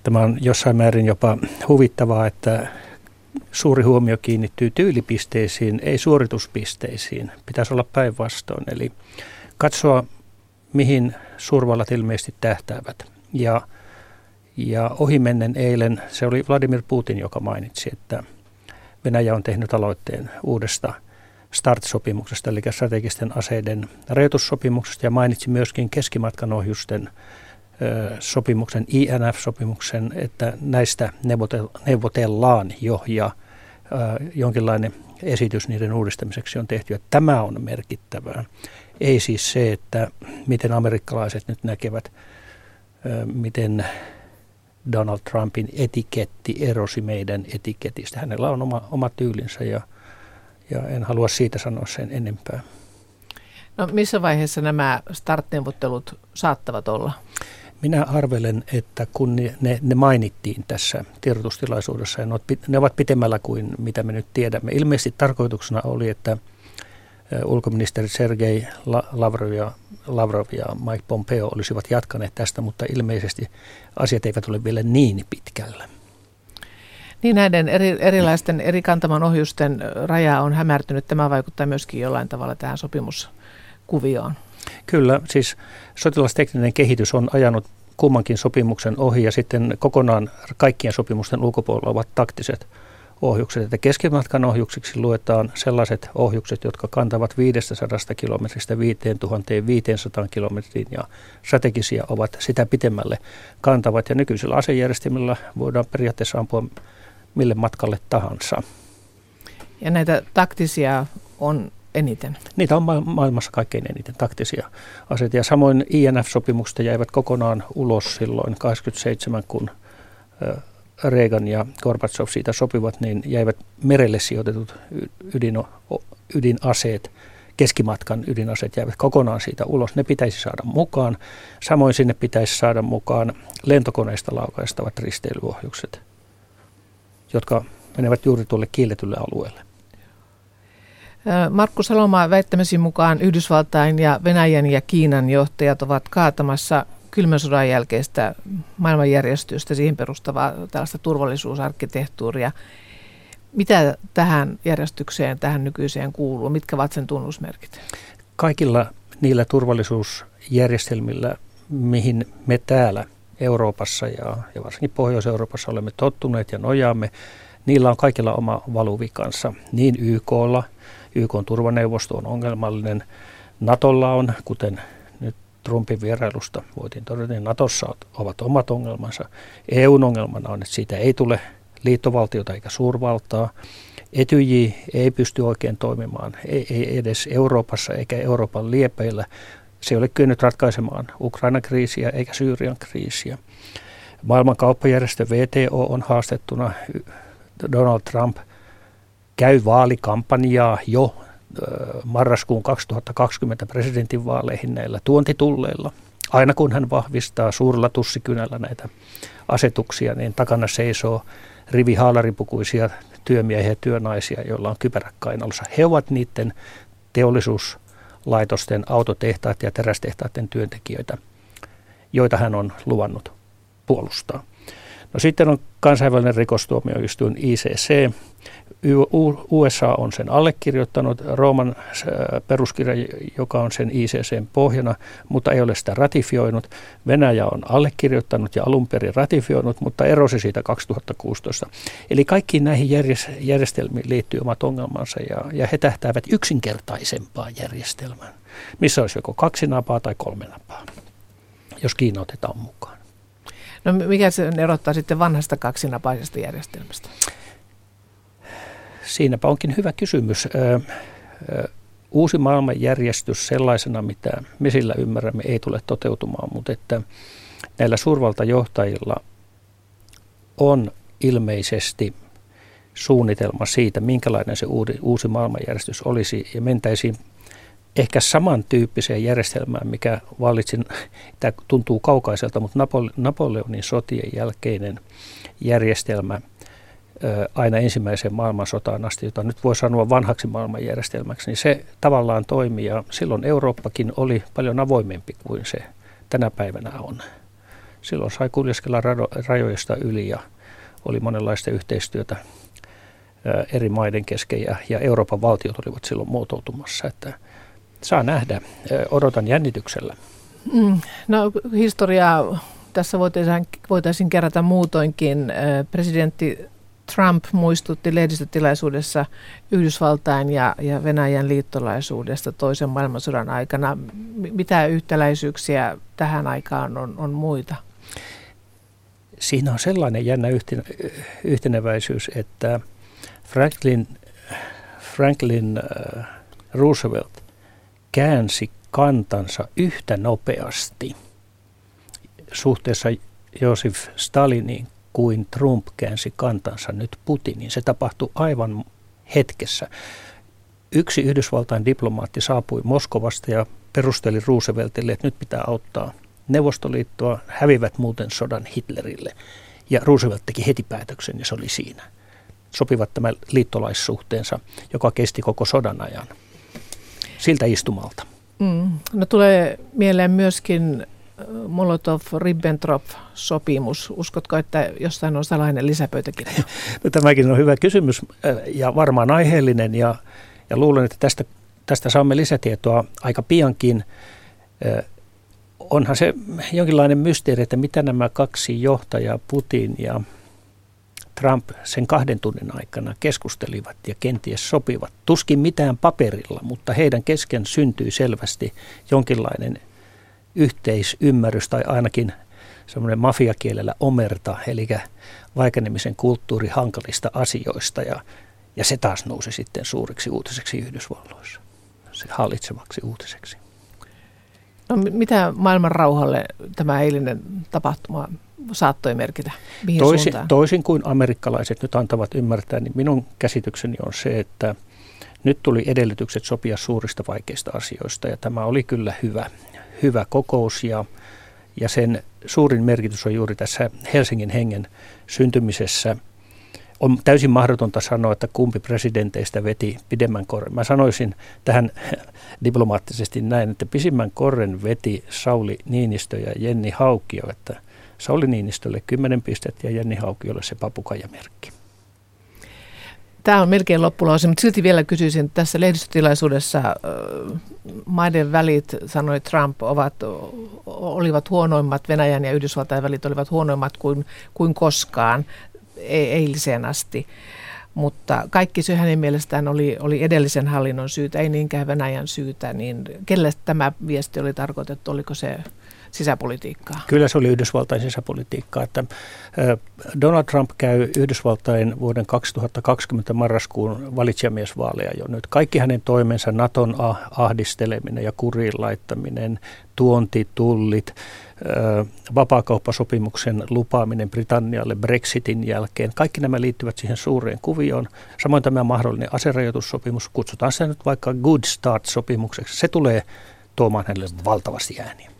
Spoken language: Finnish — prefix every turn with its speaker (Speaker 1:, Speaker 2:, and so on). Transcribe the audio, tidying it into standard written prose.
Speaker 1: Tämä on jossain määrin jopa huvittavaa, että suuri huomio kiinnittyy tyylipisteisiin, ei suorituspisteisiin. Pitäisi olla päinvastoin, eli katsoa, mihin suurvallat ilmeisesti tähtäävät. Ja ohimennen eilen se oli Vladimir Putin, joka mainitsi, että Venäjä on tehnyt aloitteen uudesta START-sopimuksesta, eli strategisten aseiden rajoitussopimuksesta, ja mainitsi myöskin keskimatkanohjusten sopimuksen, INF-sopimuksen, että näistä neuvotellaan jo, ja jonkinlainen esitys niiden uudistamiseksi on tehty, ja tämä on merkittävää. Ei siis se, että miten amerikkalaiset nyt näkevät, miten Donald Trumpin etiketti erosi meidän etiketistä. Hänellä on oma tyylinsä ja en halua siitä sanoa sen enempää.
Speaker 2: No missä vaiheessa nämä START-neuvottelut saattavat olla?
Speaker 1: Minä arvelen, että kun ne mainittiin tässä tiedotustilaisuudessa, ja ne ovat pitemmällä kuin mitä me nyt tiedämme. Ilmeisesti tarkoituksena oli, että ulkoministeri Sergei Lavrov ja Mike Pompeo olisivat jatkaneet tästä, mutta ilmeisesti asiat eivät ole vielä niin pitkällä.
Speaker 2: Niin näiden erilaisten eri kantaman ohjusten raja on hämärtynyt. Tämä vaikuttaa myöskin jollain tavalla tähän sopimuskuvioon.
Speaker 1: Kyllä, siis sotilastekninen kehitys on ajanut kummankin sopimuksen ohi ja sitten kokonaan kaikkien sopimusten ulkopuolella ovat taktiset ohjukset. Että keskimatkan ohjuksiksi luetaan sellaiset ohjukset, jotka kantavat 500 kilometristä 5500 kilometriin ja strategisia ovat sitä pitemmälle kantavat. Ja nykyisellä asejärjestelmillä voidaan periaatteessa ampua mille matkalle tahansa.
Speaker 2: Ja näitä taktisia on eniten? Niitä
Speaker 1: on maailmassa kaikkein eniten taktisia aseita. Ja samoin INF-sopimukset jäivät kokonaan ulos silloin 87, kun Reagan ja Gorbachev siitä sopivat, niin jäivät merelle sijoitetut ydinaseet, keskimatkan ydinaseet jäivät kokonaan siitä ulos. Ne pitäisi saada mukaan. Samoin sinne pitäisi saada mukaan lentokoneista laukaistavat risteilyohjukset, jotka menevät juuri tuolle kielletylle alueelle.
Speaker 2: Markku Salomaa, väittämäsi mukaan Yhdysvaltain ja Venäjän ja Kiinan johtajat ovat kaatamassa kylmän sodan jälkeistä maailmanjärjestystä, siihen perustavaa tällaista turvallisuusarkkitehtuuria. Mitä tähän järjestykseen, tähän nykyiseen kuuluu? Mitkä ovat sen tunnusmerkit?
Speaker 1: Kaikilla niillä turvallisuusjärjestelmillä, mihin me täällä Euroopassa ja varsinkin Pohjois-Euroopassa olemme tottuneet ja nojaamme, niillä on kaikilla oma valuvikansa. Niin YK:lla, YK:n turvaneuvosto on ongelmallinen. NATOlla on, kuten nyt Trumpin vierailusta voitiin todeta, niin NATOssa ovat omat ongelmansa. EUn ongelmana on, että siitä ei tule liittovaltiota eikä suurvaltaa. Etyj ei pysty oikein toimimaan, ei edes Euroopassa eikä Euroopan liepeillä. Se ei ole kyennyt ratkaisemaan Ukrainan kriisiä eikä Syyrian kriisiä. Maailman kauppajärjestö WTO on haastettuna. Donald Trump käy vaalikampanjaa jo marraskuun 2020 presidentinvaaleihin näillä tuontitulleilla. Aina kun hän vahvistaa suurella tussikynällä näitä asetuksia, niin takana seisoo rivi haalaripukuisia työmiehiä ja työnaisia, joilla on kypärä kainalossa. He ovat niiden teollisuuslaitosten, autotehtaiden ja terästehtaiden työntekijöitä, joita hän on luvannut puolustaa. No sitten on kansainvälinen rikostuomioistuin ICC. USA on sen allekirjoittanut, Rooman peruskirja, joka on sen ICCn pohjana, mutta ei ole sitä ratifioinut. Venäjä on allekirjoittanut ja alun perin ratifioinut, mutta erosi siitä 2016. Eli kaikkiin näihin järjestelmiin liittyy omat ongelmansa ja he tähtäävät yksinkertaisempaan järjestelmään, missä olisi joko 2 napaa tai 3 napaa, jos Kiina otetaan mukaan.
Speaker 2: No mikä se erottaa sitten vanhasta 2-napaisesta järjestelmästä?
Speaker 1: Siinäpä onkin hyvä kysymys. Uusi maailmanjärjestys sellaisena, mitä me sillä ymmärrämme, ei tule toteutumaan, mutta että näillä suurvaltajohtajilla on ilmeisesti suunnitelma siitä, minkälainen se uusi maailmanjärjestys olisi, ja mentäisiin ehkä samantyyppiseen järjestelmään, mikä vallitsi, tämä tuntuu kaukaiselta, mutta Napoleonin sotien jälkeinen järjestelmä aina ensimmäiseen maailmansotaan asti, jota nyt voi sanoa vanhaksi maailmanjärjestelmäksi, niin se tavallaan toimii ja silloin Eurooppakin oli paljon avoimempi kuin se tänä päivänä on. silloin sai kuljeskella rajoista yli ja oli monenlaista yhteistyötä eri maiden kesken ja Euroopan valtiot olivat silloin muotoutumassa, että saa nähdä, odotan jännityksellä.
Speaker 2: No historiaa tässä voitaisiin kerätä muutoinkin. Presidentti Trump muistutti lehdistötilaisuudessa Yhdysvaltain ja Venäjän liittolaisuudesta toisen maailmansodan aikana. Mitä yhtäläisyyksiä tähän aikaan on muita?
Speaker 1: Siinä on sellainen jännä yhteneväisyys, että Franklin Roosevelt käänsi kantansa yhtä nopeasti suhteessa Josif Staliniin kuin Trump käänsi kantansa nyt Putiniin. Se tapahtui aivan hetkessä. Yksi Yhdysvaltain diplomaatti saapui Moskovasta ja perusteli Rooseveltille, että nyt pitää auttaa Neuvostoliittoa, hävivät muuten sodan Hitlerille. Ja Roosevelt teki heti päätöksen ja se oli siinä. Sopivat tämän liittolaissuhteensa, joka kesti koko sodan ajan. Siltä istumalta.
Speaker 2: No tulee mieleen myöskin Molotov-Ribbentrop-sopimus. Uskotko, että jostain on salainen lisäpöytäkirja?
Speaker 1: No, tämäkin on hyvä kysymys ja varmaan aiheellinen ja luulen, että tästä saamme lisätietoa aika piankin. Onhan se jonkinlainen mysteeri, että mitä nämä kaksi johtajaa, Putin ja Trump, sen 2 tunnin aikana keskustelivat ja kenties sopivat. Tuskin mitään paperilla, mutta heidän kesken syntyi selvästi jonkinlainen yhteisymmärrys tai ainakin semmoinen mafiakielellä omerta, eli vaikenemisen kulttuuri hankalista asioista ja se taas nousi sitten suureksi uutiseksi Yhdysvalloissa, se hallitsevaksi uutiseksi.
Speaker 2: No, mitä maailman rauhalle tämä eilinen tapahtuma saattoi merkitä? Mihin suuntaan?
Speaker 1: Toisin kuin amerikkalaiset nyt antavat ymmärtää, niin minun käsitykseni on se, että nyt tuli edellytykset sopia suurista vaikeista asioista ja tämä oli kyllä hyvä kokous ja sen suurin merkitys on juuri tässä Helsingin hengen syntymisessä. On täysin mahdotonta sanoa, että kumpi presidenteistä veti pidemmän korren. Mä sanoisin tähän diplomaattisesti näin, että pisimmän korren veti Sauli Niinistö ja Jenni Haukio, että Sauli Niinistölle 10 pistettä ja Jenni Haukiolle se papukaijamerkki.
Speaker 2: Tämä on melkein loppulause, mutta silti vielä kysyisin, tässä lehdistötilaisuudessa maiden välit, sanoi Trump, olivat huonoimmat, Venäjän ja Yhdysvaltain välit olivat huonoimmat kuin koskaan eiliseen asti. Mutta kaikki se hänen mielestään oli edellisen hallinnon syytä, ei niinkään Venäjän syytä. Niin kelle tämä viesti oli tarkoitettu, oliko se sisäpolitiikkaa? Kyllä se oli
Speaker 1: Yhdysvaltain sisäpolitiikkaa. Että Donald Trump käy Yhdysvaltain vuoden 2020 marraskuun valitsijamiesvaaleja jo nyt. Kaikki hänen toimensa, Naton ahdisteleminen ja kuriin laittaminen, tuontitullit, vapaakauppasopimuksen lupaaminen Britannialle Brexitin jälkeen. Kaikki nämä liittyvät siihen suureen kuvioon. Samoin tämä mahdollinen aserajoitussopimus, kutsutaan sitä nyt vaikka Good Start-sopimukseksi. Se tulee tuomaan hänelle valtavasti ääniä.